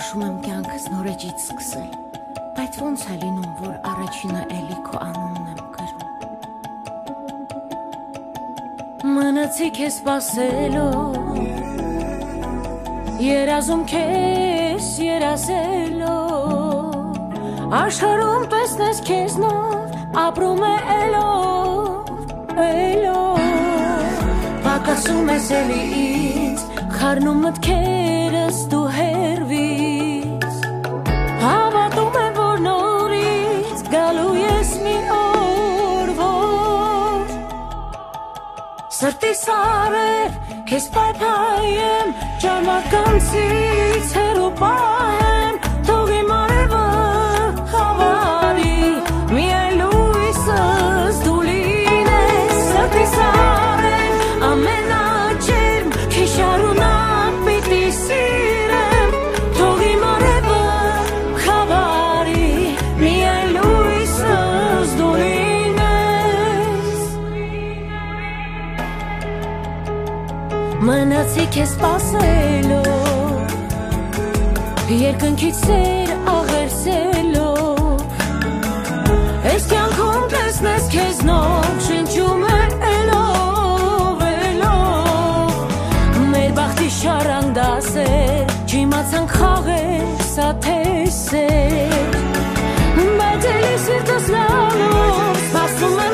Հաշում եմ կյանքս նորեջից սկսել, բայց ոնց է լինում, որ առաջինը էլի քո անունն եմ կրում։ Մնացի քեզ սպասելով, երազում քեզ երազելով, աշխարհում տեսնես քեզ նոր, ապրում է էլով, էլով։ Պակասում ես էլի ինձ, խառնում մտքերս դու հերվից, հավատում եմ, որ նորից գալու ես մի օր, որ սրտիս արև քեզ պայփայեմ, ճանականցից հեռու պահեմ, թող իմ արևը խավարի, միայն լույսս դու լինես, սրտիս արև ամեն աճեմ, քեզ շարունակ պիտի սիրեմ, թող իմ արևը խավարի, միայն լույսս դու լինես։ Մնացի քեզ սպասելով, երկնքից սեր աղերսելով, այս կյանքում տեսնես քեզ նոր, շնչում է էլով, էլով, մեր բախտի շարան դասեր, չիմացանք խաղեր, սա թե սեր, բայց էլի սիրտս լալով, սպասում